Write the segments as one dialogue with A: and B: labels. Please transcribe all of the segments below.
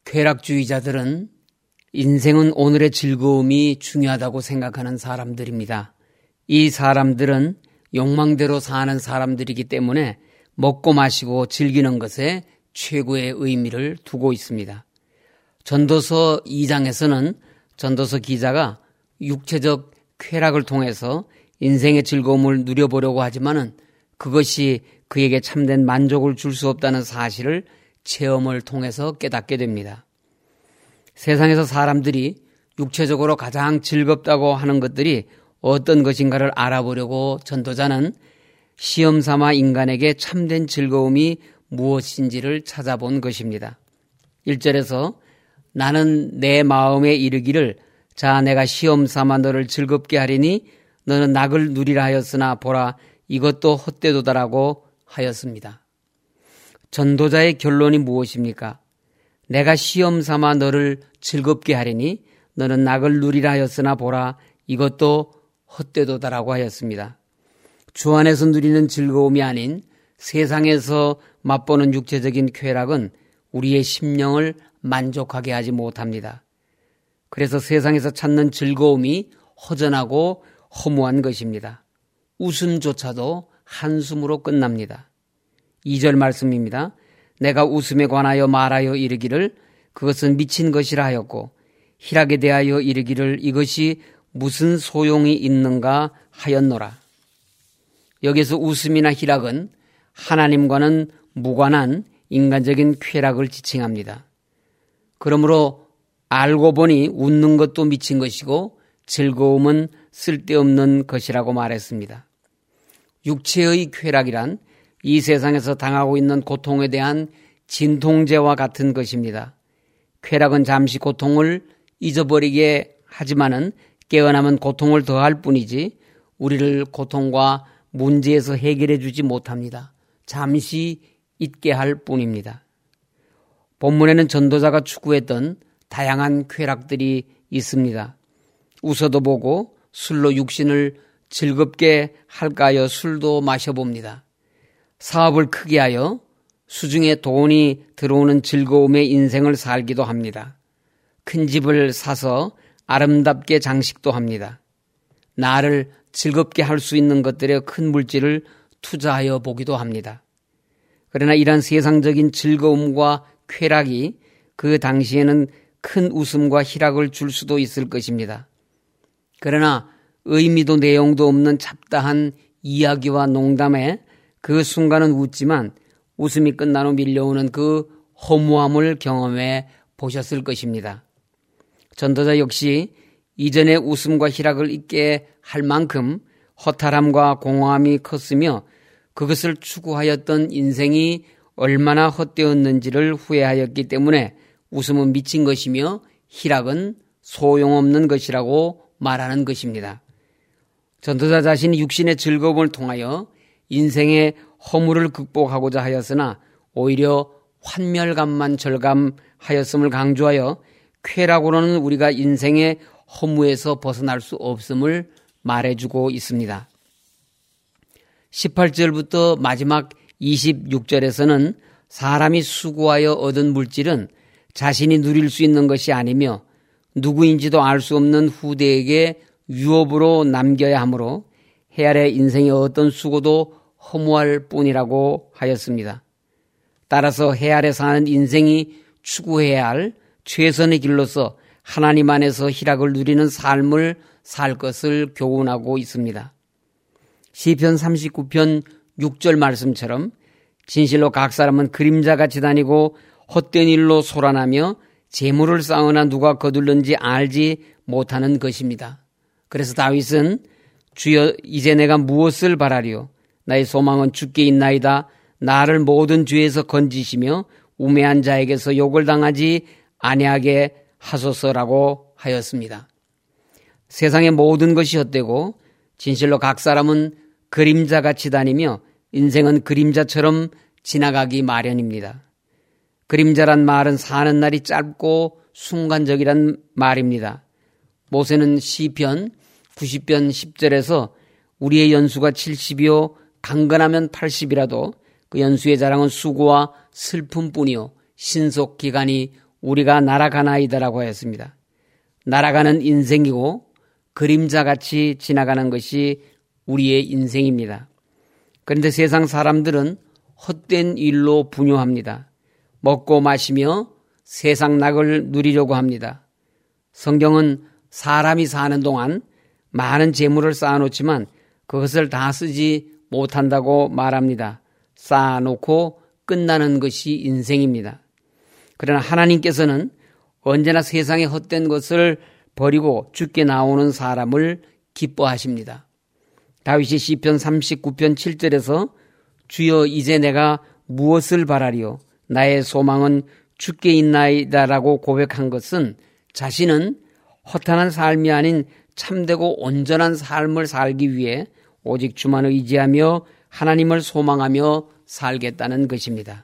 A: 쾌락주의자들은 인생은 오늘의 즐거움이 중요하다고 생각하는 사람들입니다. 이 사람들은 욕망대로 사는 사람들이기 때문에 먹고 마시고 즐기는 것에 최고의 의미를 두고 있습니다. 전도서 2장에서는 전도서 기자가 육체적 쾌락을 통해서 인생의 즐거움을 누려보려고 하지만은 그것이 그에게 참된 만족을 줄 수 없다는 사실을 체험을 통해서 깨닫게 됩니다. 세상에서 사람들이 육체적으로 가장 즐겁다고 하는 것들이 어떤 것인가를 알아보려고 전도자는 시험 삼아 인간에게 참된 즐거움이 무엇인지를 찾아본 것입니다. 1절에서 나는 내 마음에 이르기를 자 내가 시험 삼아 너를 즐겁게 하리니 너는 낙을 누리라 하였으나 보라 이것도 헛되도다라고 하였습니다. 전도자의 결론이 무엇입니까? 내가 시험 삼아 너를 즐겁게 하리니 너는 낙을 누리라 하였으나 보라 이것도 헛되도다라고 하였습니다. 주 안에서 누리는 즐거움이 아닌 세상에서 맛보는 육체적인 쾌락은 우리의 심령을 만족하게 하지 못합니다. 그래서 세상에서 찾는 즐거움이 허전하고 허무한 것입니다. 웃음조차도 한숨으로 끝납니다. 2절 말씀입니다. 내가 웃음에 관하여 말하여 이르기를 그것은 미친 것이라 하였고 희락에 대하여 이르기를 이것이 무슨 소용이 있는가 하였노라. 여기서 웃음이나 희락은 하나님과는 무관한 인간적인 쾌락을 지칭합니다. 그러므로 알고 보니 웃는 것도 미친 것이고 즐거움은 쓸데없는 것이라고 말했습니다. 육체의 쾌락이란 이 세상에서 당하고 있는 고통에 대한 진통제와 같은 것입니다. 쾌락은 잠시 고통을 잊어버리게 하지만은 깨어나면 고통을 더할 뿐이지 우리를 고통과 문제에서 해결해 주지 못합니다. 잠시 잊게 할 뿐입니다. 본문에는 전도자가 추구했던 다양한 쾌락들이 있습니다. 웃어도 보고 술로 육신을 즐겁게 할까요? 술도 마셔봅니다. 사업을 크게 하여 수중에 돈이 들어오는 즐거움의 인생을 살기도 합니다. 큰 집을 사서 아름답게 장식도 합니다. 나를 즐겁게 할 수 있는 것들에 큰 물질을 투자하여 보기도 합니다. 그러나 이런 세상적인 즐거움과 쾌락이 그 당시에는 큰 웃음과 희락을 줄 수도 있을 것입니다. 그러나 의미도 내용도 없는 잡다한 이야기와 농담에 그 순간은 웃지만 웃음이 끝난 후 밀려오는 그 허무함을 경험해 보셨을 것입니다. 전도자 역시 이전의 웃음과 희락을 잊게 할 만큼 허탈함과 공허함이 컸으며 그것을 추구하였던 인생이 얼마나 헛되었는지를 후회하였기 때문에 웃음은 미친 것이며 희락은 소용없는 것이라고 말하는 것입니다. 전도자 자신이 육신의 즐거움을 통하여 인생의 허물을 극복하고자 하였으나 오히려 환멸감만 절감하였음을 강조하여 쾌락으로는 우리가 인생의 허무에서 벗어날 수 없음을 말해주고 있습니다. 18절부터 마지막 26절에서는 사람이 수고하여 얻은 물질은 자신이 누릴 수 있는 것이 아니며 누구인지도 알 수 없는 후대에게 유업으로 남겨야 하므로 해 아래 인생의 어떤 수고도 허무할 뿐이라고 하였습니다. 따라서 해 아래 사는 인생이 추구해야 할 최선의 길로서 하나님 안에서 희락을 누리는 삶을 살 것을 교훈하고 있습니다. 시편 39편 6절 말씀처럼 진실로 각 사람은 그림자같이 다니고 헛된 일로 소란하며 재물을 쌓으나 누가 거둘는지 알지 못하는 것입니다. 그래서 다윗은 주여 이제 내가 무엇을 바라리요 나의 소망은 주께 있나이다. 나를 모든 죄에서 건지시며 우매한 자에게서 욕을 당하지 아니하게 하소서라고 하였습니다. 세상의 모든 것이 헛되고 진실로 각 사람은 그림자같이 다니며 인생은 그림자처럼 지나가기 마련입니다. 그림자란 말은 사는 날이 짧고 순간적이란 말입니다. 모세는 시편 90편 10절에서 우리의 연수가 70이요 강건하면 80이라도 그 연수의 자랑은 수고와 슬픔뿐이요 신속 기간이 우리가 날아가나이다라고 하였습니다. 날아가는 인생이고 그림자같이 지나가는 것이 우리의 인생입니다. 그런데 세상 사람들은 헛된 일로 분요합니다. 먹고 마시며 세상 낙을 누리려고 합니다. 성경은 사람이 사는 동안 많은 재물을 쌓아놓지만 그것을 다 쓰지 못한다고 말합니다. 쌓아놓고 끝나는 것이 인생입니다. 그러나 하나님께서는 언제나 세상의 헛된 것을 버리고 주께 나오는 사람을 기뻐하십니다. 다윗이 시편 39편 7절에서 주여 이제 내가 무엇을 바라리요 나의 소망은 주께 있나이다라고 고백한 것은 자신은 허탄한 삶이 아닌 참되고 온전한 삶을 살기 위해 오직 주만 의지하며 하나님을 소망하며 살겠다는 것입니다.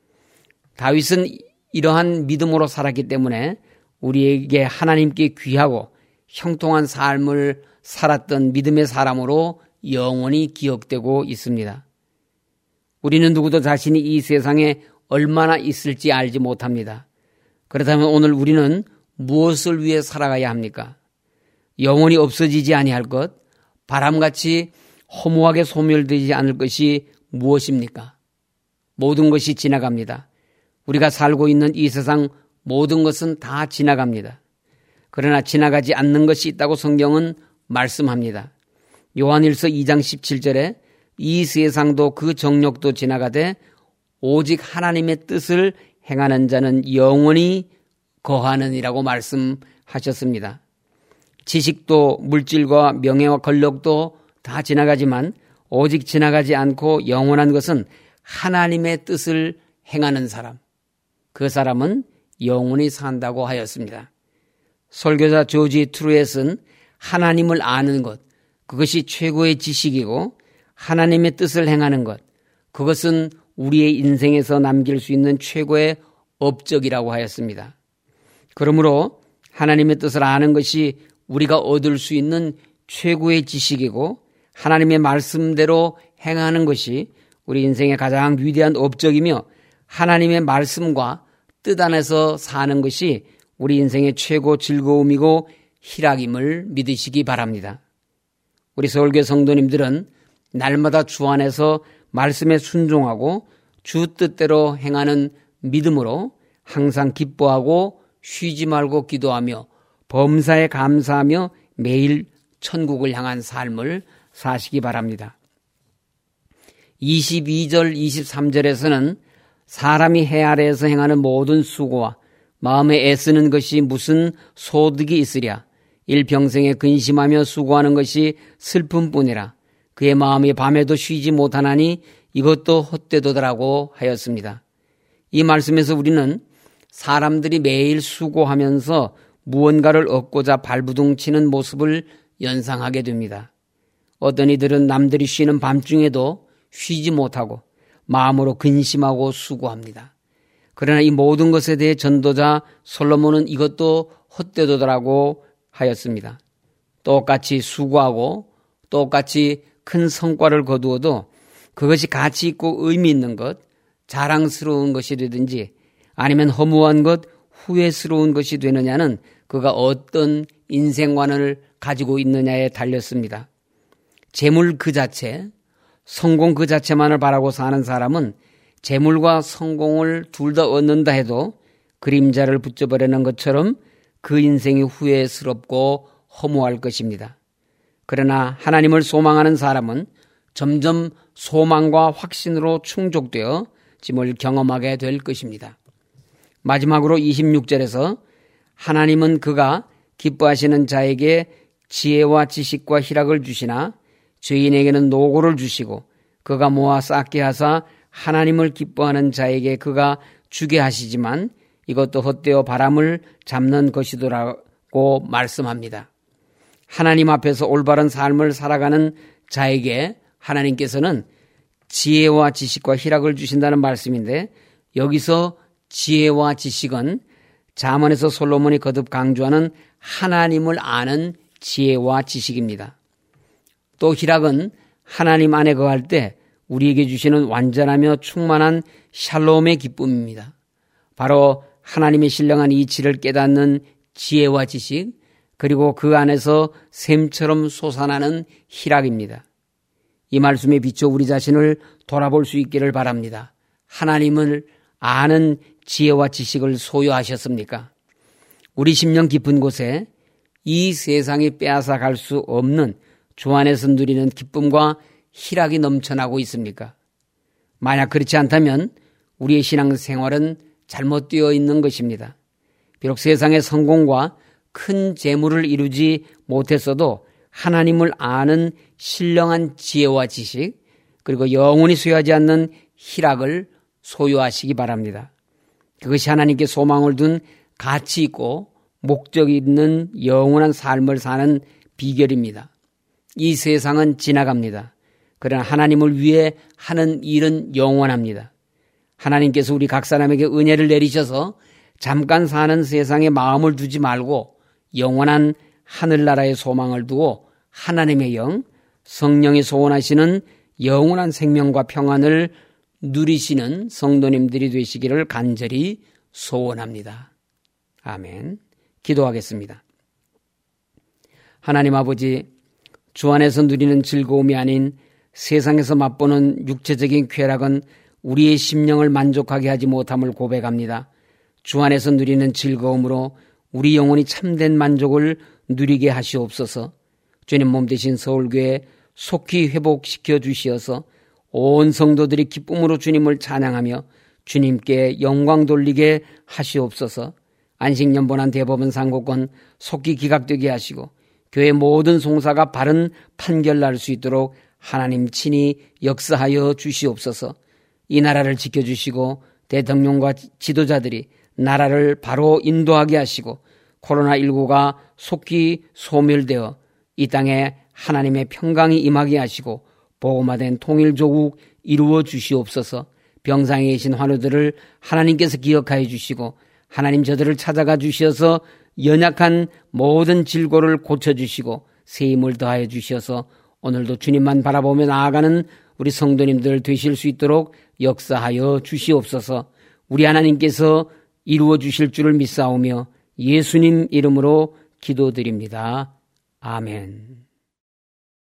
A: 다윗은 이러한 믿음으로 살았기 때문에 우리에게 하나님께 귀하고 형통한 삶을 살았던 믿음의 사람으로 영원히 기억되고 있습니다. 우리는 누구도 자신이 이 세상에 얼마나 있을지 알지 못합니다. 그렇다면 오늘 우리는 무엇을 위해 살아가야 합니까? 영원히 없어지지 아니할 것, 바람같이 허무하게 소멸되지 않을 것이 무엇입니까? 모든 것이 지나갑니다. 우리가 살고 있는 이 세상 모든 것은 다 지나갑니다. 그러나 지나가지 않는 것이 있다고 성경은 말씀합니다. 요한일서 2장 17절에 이 세상도 그 정욕도 지나가되 오직 하나님의 뜻을 행하는 자는 영원히 거하느니라고 말씀하셨습니다. 지식도 물질과 명예와 권력도 다 지나가지만 오직 지나가지 않고 영원한 것은 하나님의 뜻을 행하는 사람, 그 사람은 영원히 산다고 하였습니다. 설교자 조지 트루엣은 하나님을 아는 것, 그것이 최고의 지식이고 하나님의 뜻을 행하는 것, 그것은 우리의 인생에서 남길 수 있는 최고의 업적이라고 하였습니다. 그러므로 하나님의 뜻을 아는 것이 우리가 얻을 수 있는 최고의 지식이고 하나님의 말씀대로 행하는 것이 우리 인생의 가장 위대한 업적이며 하나님의 말씀과 뜻 안에서 사는 것이 우리 인생의 최고 즐거움이고 희락임을 믿으시기 바랍니다. 우리 서울교회 성도님들은 날마다 주 안에서 말씀에 순종하고 주 뜻대로 행하는 믿음으로 항상 기뻐하고 쉬지 말고 기도하며 범사에 감사하며 매일 천국을 향한 삶을 사시기 바랍니다. 22절 23절에서는 사람이 해 아래에서 행하는 모든 수고와 마음에 애쓰는 것이 무슨 소득이 있으랴. 일평생에 근심하며 수고하는 것이 슬픔뿐이라. 그의 마음이 밤에도 쉬지 못하나니 이것도 헛되도다라고 하였습니다. 이 말씀에서 우리는 사람들이 매일 수고하면서 무언가를 얻고자 발부둥치는 모습을 연상하게 됩니다. 어떤 이들은 남들이 쉬는 밤중에도 쉬지 못하고 마음으로 근심하고 수고합니다. 그러나 이 모든 것에 대해 전도자 솔로몬은 이것도 헛되도다라고 하였습니다. 똑같이 수고하고 똑같이 큰 성과를 거두어도 그것이 가치 있고 의미 있는 것, 자랑스러운 것이라든지 아니면 허무한 것, 후회스러운 것이 되느냐는 그가 어떤 인생관을 가지고 있느냐에 달렸습니다. 재물 그 자체, 성공 그 자체만을 바라고 사는 사람은 재물과 성공을 둘 다 얻는다 해도 그림자를 붙여버리는 것처럼 그 인생이 후회스럽고 허무할 것입니다. 그러나 하나님을 소망하는 사람은 점점 소망과 확신으로 충족되어 짐을 경험하게 될 것입니다. 마지막으로 26절에서 하나님은 그가 기뻐하시는 자에게 지혜와 지식과 희락을 주시나 죄인에게는 노고를 주시고 그가 모아 쌓게 하사 하나님을 기뻐하는 자에게 그가 주게 하시지만 이것도 헛되어 바람을 잡는 것이더라고 말씀합니다. 하나님 앞에서 올바른 삶을 살아가는 자에게 하나님께서는 지혜와 지식과 희락을 주신다는 말씀인데 여기서 지혜와 지식은 잠언에서 솔로몬이 거듭 강조하는 하나님을 아는 지혜와 지식입니다. 또 희락은 하나님 안에 거할 때 우리에게 주시는 완전하며 충만한 샬롬의 기쁨입니다. 바로 하나님의 신령한 이치를 깨닫는 지혜와 지식, 그리고 그 안에서 샘처럼 솟아나는 희락입니다. 이 말씀에 비춰 우리 자신을 돌아볼 수 있기를 바랍니다. 하나님을 아는 지혜와 지식을 소유하셨습니까? 우리 심령 깊은 곳에 이 세상이 빼앗아 갈 수 없는 주 안에서 누리는 기쁨과 희락이 넘쳐나고 있습니까? 만약 그렇지 않다면 우리의 신앙생활은 잘못되어 있는 것입니다. 비록 세상의 성공과 큰 재물을 이루지 못했어도 하나님을 아는 신령한 지혜와 지식, 그리고 영원히 소유하지 않는 희락을 소유하시기 바랍니다. 그것이 하나님께 소망을 둔 가치 있고 목적이 있는 영원한 삶을 사는 비결입니다. 이 세상은 지나갑니다. 그러나 하나님을 위해 하는 일은 영원합니다. 하나님께서 우리 각 사람에게 은혜를 내리셔서 잠깐 사는 세상에 마음을 두지 말고 영원한 하늘나라의 소망을 두고 하나님의 영, 성령이 소원하시는 영원한 생명과 평안을 누리시는 성도님들이 되시기를 간절히 소원합니다. 아멘. 기도하겠습니다. 하나님 아버지, 주 안에서 누리는 즐거움이 아닌 세상에서 맛보는 육체적인 쾌락은 우리의 심령을 만족하게 하지 못함을 고백합니다. 주 안에서 누리는 즐거움으로 우리 영혼이 참된 만족을 누리게 하시옵소서. 주님 몸 되신 서울교회 속히 회복시켜 주시어서 온 성도들이 기쁨으로 주님을 찬양하며 주님께 영광 돌리게 하시옵소서. 안식년본안 대법원 상고권 속히 기각되게 하시고 교회 모든 송사가 바른 판결 날 수 있도록 하나님 친히 역사하여 주시옵소서. 이 나라를 지켜주시고 대통령과 지도자들이 나라를 바로 인도하게 하시고 코로나19가 속히 소멸되어 이 땅에 하나님의 평강이 임하게 하시고 복음화된 통일조국 이루어 주시옵소서. 병상에 계신 환우들을 하나님께서 기억하여 주시고 하나님 저들을 찾아가 주셔서 연약한 모든 질고를 고쳐주시고 새 힘을 더하여 주셔서 오늘도 주님만 바라보며 나아가는 우리 성도님들 되실 수 있도록 역사하여 주시옵소서. 우리 하나님께서 이루어 주실 줄을 믿사오며 예수님 이름으로 기도드립니다. 아멘.